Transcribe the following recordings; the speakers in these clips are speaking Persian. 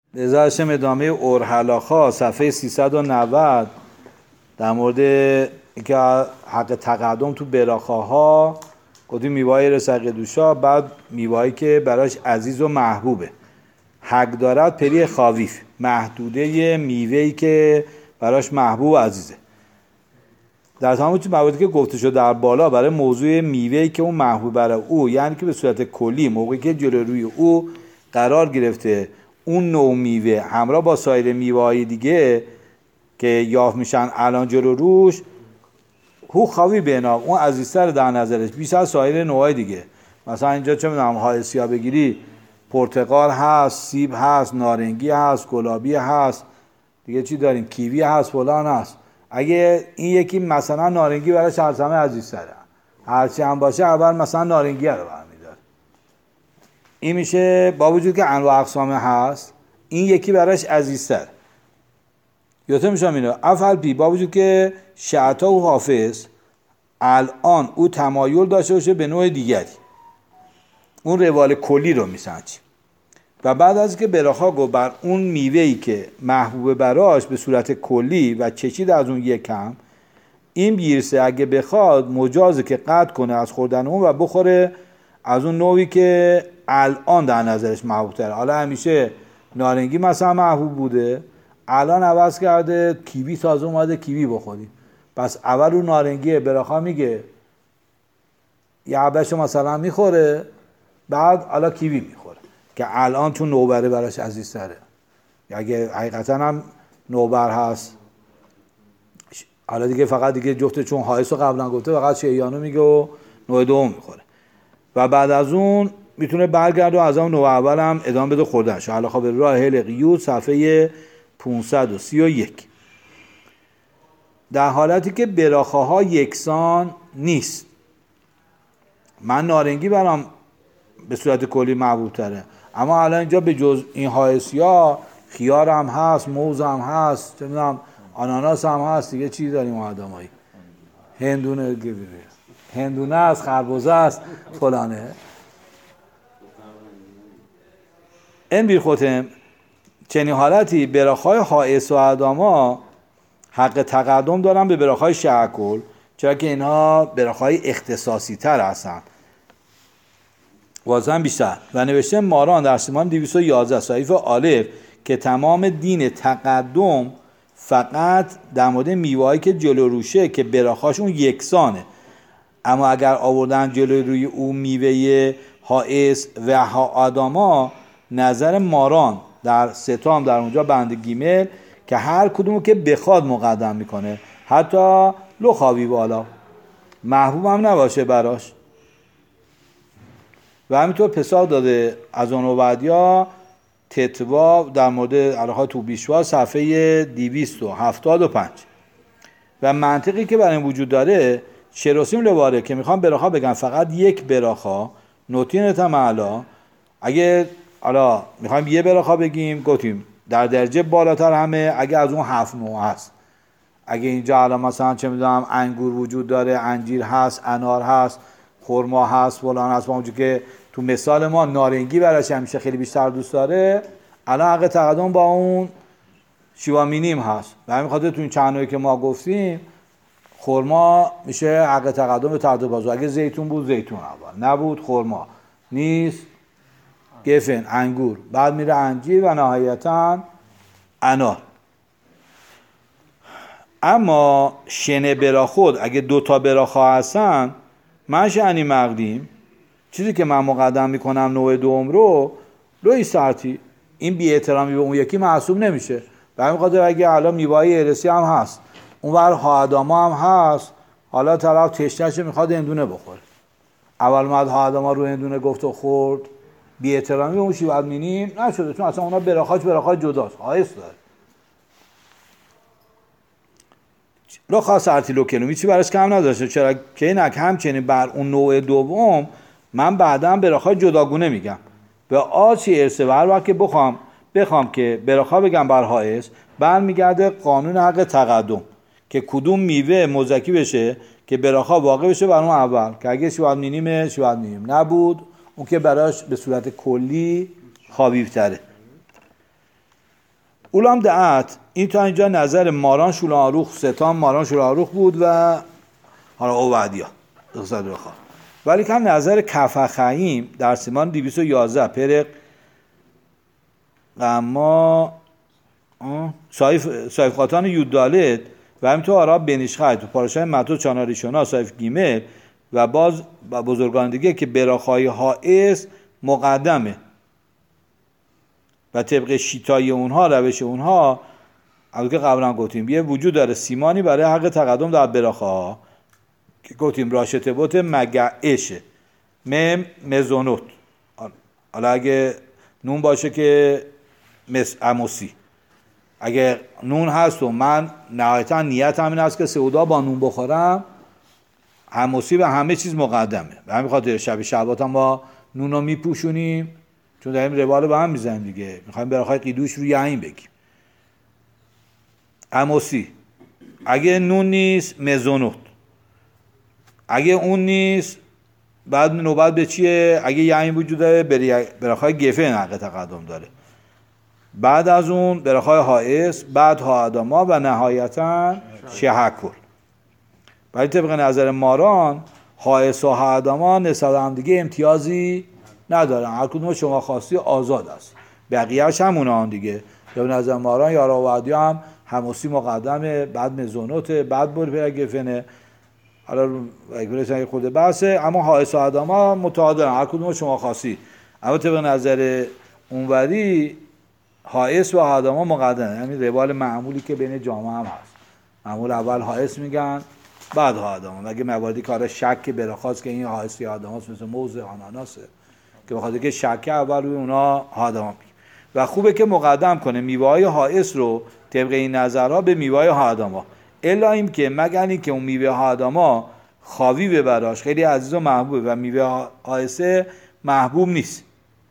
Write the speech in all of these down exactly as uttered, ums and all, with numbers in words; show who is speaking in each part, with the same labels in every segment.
Speaker 1: نظرشم ادامه اورحلاخا صفحه سیصد و نود در مورد اینکه حق تقدم تو براخاها گفتیم میوه‌های رسق دوشا، بعد میوه‌ای که براش عزیز و محبوبه. حق دارد پری خاویف، محدوده میوه‌ای که براش محبوب و عزیزه. در تمام چیز مواردی که گفته شد در بالا برای موضوع میوه‌ای که اون محبوب برای او، یعنی که به صورت کلی موقعی که جلوی روی او قرار گرفته اون نوع میوه همراه با سایر میوه‌های دیگه که یافت میشن الان جلو روش، هو خاوی بنام اون عزیزتر در نظرش بیش از سایر نوعای دیگه. مثلا اینجا چه میدونم های سیاه بگیری، پرتقال هست، سیب هست، نارنگی هست، گلابی هست، دیگه چی داریم، کیوی هست، فلان هست. اگه این یکی مثلا نارنگی براش از همه عزیزتره، هرچی هم باشه اول مثلا نارنگی رو برمی‌داره. این میشه با وجود که انواع اقسام هست، این یکی براش عزیزتر. یادتون میشم اینو افعل پی با وجود که شعتا و حافظ الان او تمایل داشته باشه به نوع دیگری، اون روال کلی رو میسنجی و بعد از که براخا گفت بر اون میوهی که محبوب براش به صورت کلی و چشید از اون یکم، این بیرسه اگه بخواد مجازه که قطع کنه از خوردن اون و بخوره از اون نوعی که الان در نظرش محبوب تره. حالا همیشه نارنگی مثلا محبوب بوده، الان عوض کرده کیوی، تازه اومده کیوی بخوریم، پس اول رو نارنگیه، براخا میگه یه عبشو مثلا میخوره، بعد حالا کیوی میخوره که الان تو نوبره براش عزیزتره. اگه حقیقتا هم نوبر هست، حالا دیگه فقط دیگه جفته چون حایس رو قبلا گفته فقط شیعیانو میگه و نوع دوم میخوره و بعد از اون میتونه برگرد و از اون نوع اول هم ادامه بده خوردنش. حالا خب به راه هلقیوت صفحه پانصد و سی و یک. در حالتی که براخاها یکسان نیست، من نارنگی برام به صورت کلی محبوب تره، اما الان اینجا به جز این حایسیا خیار هم هست، موز هم هست، چه میدونم آناناس هم هست، دیگه چی داریم آدمایی، هندونه هندونه است، خربزه است، فلانه. این بیر خوتم چنین حالتی براخای حائس و اداما حق تقدم دارن به براخای شعکل، چرا که اینها براخای اختصاصی تر هستن وازن بیشتر. و نوشته ماران در سیمان دویست و یازده صحیفه الف که تمام دین تقدم فقط در مورد میوه‌ای که جلو روشه که براخاشون یکسانه، اما اگر آوردن جلو روی اون میوه حائس و آداما، نظر ماران در ستام در اونجا بند گیمل که هر کدومو که بخواد مقدم میکنه، حتی لو خاوی بالا محبوب هم نباشه براش. و همینطور پسا داده از اون وعدیا تتوا در مورد علاقه تو بیشوا صفحه دویست و هفتاد و پنج. و منطقی که برای وجود داره شراسیم لواره که میخوام براخا بگن فقط یک براخا نوتین تمالا. اگه حالا میخوایم یه براخا بگیم گفتیم در درجه بالاتر همه اگه از اون هفت نوع هست. اگه اینجا الان مثلا چه میدونم انگور وجود داره، انجیر هست، انار هست، خرما هست، فلان هست، با اونجا که تو مثال ما نارنگی براش همیشه خیلی بیشتر دوست داره، الان حق تقدم با اون شیوا مینیم هست. به همین خاطر تو این چند نوعی که ما گفتیم خرما میشه حق تقدم به تحت بازو. اگه زیتون بود زیتون اول، نبود خرما، نیست گفن انگور، بعد میره انجیر و نهایتا انار. اما شنه برا خود اگه دوتا براخا هستن، من شعنی مقدیم چیزی که من مقدم میکنم نوع دوم رو روی سرتی، این بی احترامی به اون یکی محسوب نمیشه. به همین خاطر اگه الان میوه‌های ارسی هم هست، اون ور هاداما هم هست، حالا طرف تشنه‌ش میخواد هندونه بخوره، اول اومد هاداما رو هندونه گفت و خورد، بی احترامی به اون شیوه مینیم نشده، چون اصلا اونا براخاش براخای جداست، حایس داره. لو خاص ارتیلو کلومی چی براش کم نداشته، چرا که اینک همچنین بر اون نوع دوم من بعداً براخای جداگونه میگم به آچی ارسه و هر وقت که بخوام بخوام که براخا بگم بر حائس، برمیگرده قانون حق تقدم که کدوم میوه مزکی بشه که براخا واقع بشه بر اون اول، که اگه شواد مینیم شواد مینیم نبود اون که براش به صورت کلی خاویفتره. اولام دعت این تا اینجا نظر ماران شولانروخ ستان ماران شولانروخ بود و حالا اوودیا اقصاد بخواه، ولی که نظر کفخیم در سیمان دویست و یازده پرق اما صایف صایف قاطان یودالت و همینطور آراب بنیشخای تو پاراشای متو چاناریشونا صایف گیمل و باز بزرگان دیگه که براخای حائس مقدمه و طبق شیتای اونها روش اونها البته که قبلا گفتیم یه وجود داره سیمانی برای حق تقدم در براخا که گفتیم راشته بوت مگعشه مم مزونوت، حالا اگه نون باشه که مس اموسی، اگه نون هست و من نهایتا نیت همین هست که سعودا با نون بخورم هموسی و همه چیز مقدمه. به همین خاطر شب شعبات هم با نون رو میپوشونیم چون داریم روال با هم میزنیم دیگه، میخوایم براخای قیدوش رو یعین بگیم. هموسی اگه نون نیست مزونوت، اگه اون نیست بعد نوبت به چیه؟ اگه یعین وجود داره براخای گفه حق تقدم داره، بعد از اون براخای حائس، بعد ها اداما و نهایتا شهکل. ولی طبق نظر ماران حائس و ها اداما نسبت هم دیگه امتیازی ندارن، هر کدوم شما خواستی آزاد است، بقیه‌اش همونه هم دیگه. به نظر ماران یارا و ودیا هم هموسی مقدمه، بعد مزونوته، بعد بر پر گفنه، حالا اگه خود بحثه، اما حائس و اداما متعادلن هر کدوم شما خواستی. اما طبق نظر اونوری حائس و اداما مقدمه، یعنی روال معمولی که بین جامعه هم هست، معمول اول حائس میگن بعد ها اداما. مگه مواردی کار شک براخاست که این حائس یا اداماست مثل موزه آناناسه که بخاطر که شک اول روی اونا ها اداما میگه و خوبه که مقدم کنه میوه‌های حائس رو طبق این نظرها به میوه‌های ها اداما، الا این که مگر این که اون میوه ها اداما خاوی به براش خیلی عزیز و محبوبه و میوه حائسه محبوب نیست،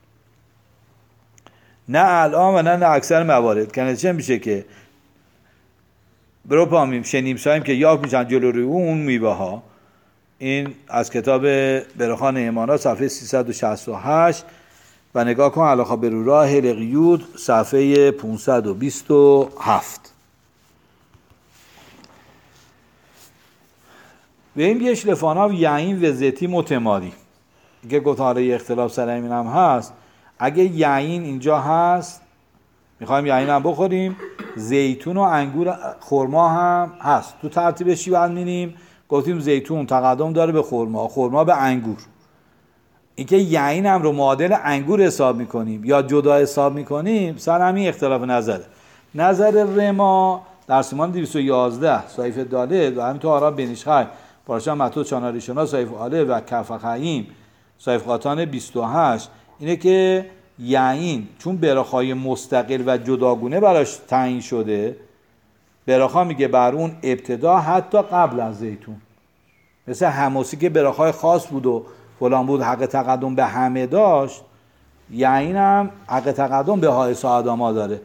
Speaker 1: نه الان و نه نه اکثر موارد. کنه چه میشه که برو پامیم شنیم ساییم که یاک میشن جلو روی اون میوه ها. این از کتاب برخان ایمانا صفحه سیصد و شصت و هشت و نگاه کن علاقه برورا هلقیود صفحه پانصد و بیست و هفت. و این بیش لفانا و یعین و زیتی متماری که گتاره اختلاف سر همین هم هست. اگه یعین اینجا هست میخوایم یعین هم بخوریم، زیتون و انگور خرما هم هست، تو ترتیبش چی باید می‌بینیم؟ گفتیم زیتون تقدم داره به خرما، خرما به انگور. اینکه یعین هم رو معادل انگور حساب میکنیم یا جدا حساب میکنیم سر همین اختلاف نظره. نظر رما در سیمان دویست و یازده صحیفه داله و همینطور آراب بنیشخای پاراشا متو چاناریشونا صحیفه آله و کفخیم صحیفه قاطان بیست و هشت اینه که یعین چون براخای مستقل و جداگونه براش تعیین شده، براخا میگه بر اون ابتدا حتی قبل از زیتون، مثل هموسی که براخای خاص بود و فلان بود حق تقدم به همه داشت، یعین هم حق تقدم به حائس و اداما داره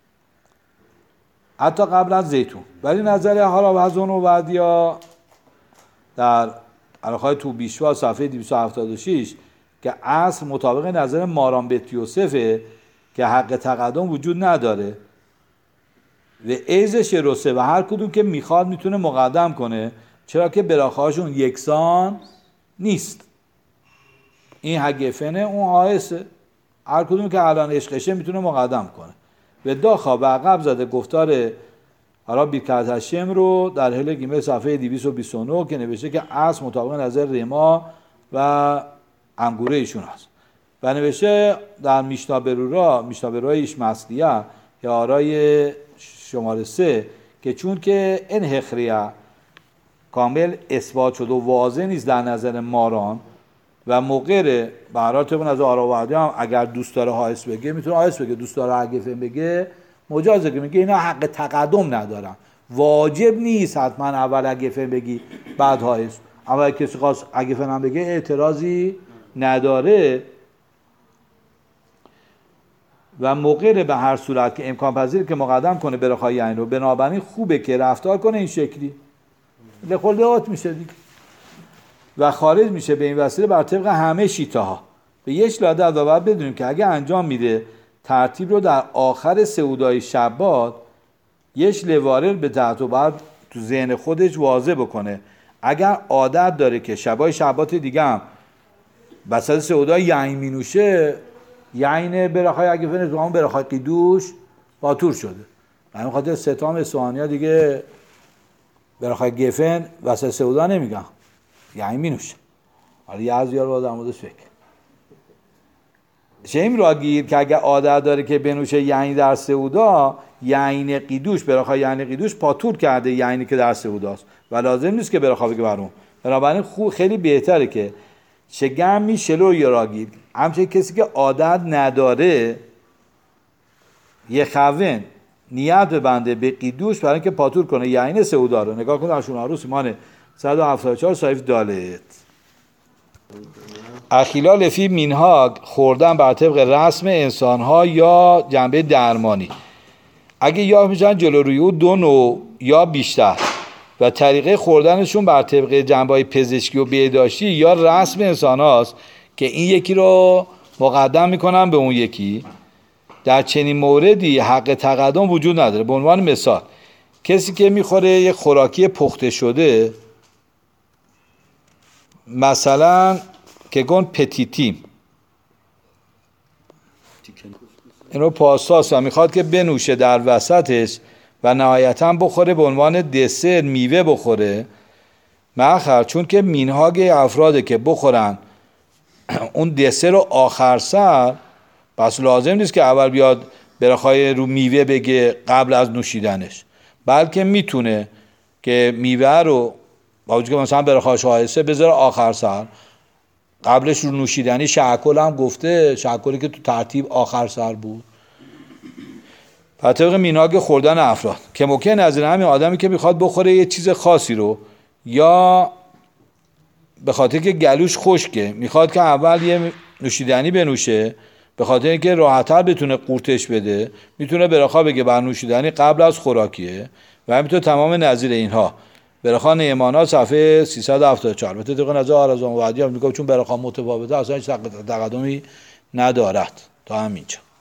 Speaker 1: حتی قبل از زیتون. ولی نظر حالا وزن و ودیا در علاقه تو بیشوا صفحه دویست و هفتاد و شش که اصل مطابق نظر ماران بیت یوسفه که حق تقدم وجود نداره و ایز شروسه و هر کدوم که میخواد میتونه مقدم کنه، چرا که براخهاشون یکسان نیست. این حگفنه اون حائسه، هر کدوم که الان عشقشه میتونه مقدم کنه. و داخا و عقب زده گفتار حالا بیکرد هشم رو در هل گیمه صفحه دویست و بیست و نه که نوشته که اصل مطابق نظر رما و انگوره ایشون هست و نوشته در میشنا برورا میشنا برورا ایش مسلیه یا آرای شماره سه که چون که این هخریه کامل اثبات شد و واضح نیست در نظر ماران و مقره برای طبق نظر آراوردی هم اگر دوست داره حائس بگه میتونه حائس بگه، دوست داره حگفن بگه مجازه، که میگه اینا حق تقدم ندارن، واجب نیست حتما اول حگفن بگی بعد حائس. اما کسی خواست حگفن هم بگه اعتراضی نداره و مقره به هر صورت که امکان پذیر که مقدم کنه براخای یعین رو، بنابراین خوبه که رفتار کنه این شکلی لخلدهات میشه دیگه و خارج میشه به این وسیله بر طبق همه شیطه ها. به یک لاده و بعد بدونیم که اگه انجام میده ترتیب رو در آخر سعودای شبات یش لوارل به تحت و بعد تو ذهن خودش واضح بکنه. اگر عادت داره که شبای شبات دیگه هم بسط سعودای یعین می نوشه، یعین براخای اگه فنه تو همون براخای قیدوش باتور شده. همین خاطر ستام اصفهانی ها دیگه براخای گفن وسط سعودا نمیگن، یعین می نوشه. حالا یه از یار باید در موردش فکر شیم را گیر که اگه عادت داره که بنوشه یعین در سعودا، یعین قیدوش براخای یعین قیدوش پاتور کرده یعینی که در سعوداست و لازم نیست که براخا بگه برون. بنابراین خوب خیلی بهتره که شگم می شلو یراگیر. همچنین کسی که عادت نداره یه خوین نیت ببنده به قیدوش برای اینکه پاتور کنه یعین سعودا رو. نگاه کن در شونارو سیمان صد و هفتاد و چهار صحیف دالت. اخیلال فی مینهاگ خوردن بر طبق رسم انسان‌ها یا جنبه درمانی. اگه یا میشن جلو روی او دو نوع یا بیشتر و طریقه خوردنشون بر طبق جنبه‌های پزشکی و بهداشتی یا رسم انسان‌هاست که این یکی رو مقدم میکنن به اون یکی، در چنین موردی حق تقدم وجود نداره. به عنوان مثال کسی که میخوره یه خوراکی پخته شده، مثلا که گون پتیتیم این رو پاستاست و میخواد که بنوشه در وسطش و نهایتاً بخوره به عنوان دسر میوه بخوره، مخر چون که مینهاگ افراده که بخورن اون دسر رو آخر سر، پس لازم نیست که اول بیاد براخای رو میوه بگه قبل از نوشیدنش، بلکه میتونه که میوه رو با وجود که مثلا براخای شایسته بذاره آخر سر، قبلش رو نوشیدنی شعکل هم گفته، شعکلی که تو ترتیب آخر سر بود. طبق مینهاگ خوردن افراد که ممکن از این همین آدمی که میخواد بخوره یه چیز خاصی رو، یا به خاطر که گلوش خشکه میخواد که اول یه نوشیدنی بنوشه، به خاطر اینکه راحت‌تر بتونه قورتش بده، میتونه براخا بگه بر نوشیدنی قبل از خوراکیه و همینطور تمام نظیر اینها. براخا نعمانا صفحه سیصد و هفتاد و چهار. البته طبق نظر آرزان و بعدی هم میگه چون براخا متفاوته اصلا هیچ تقدمی ندارد. تا همینجا.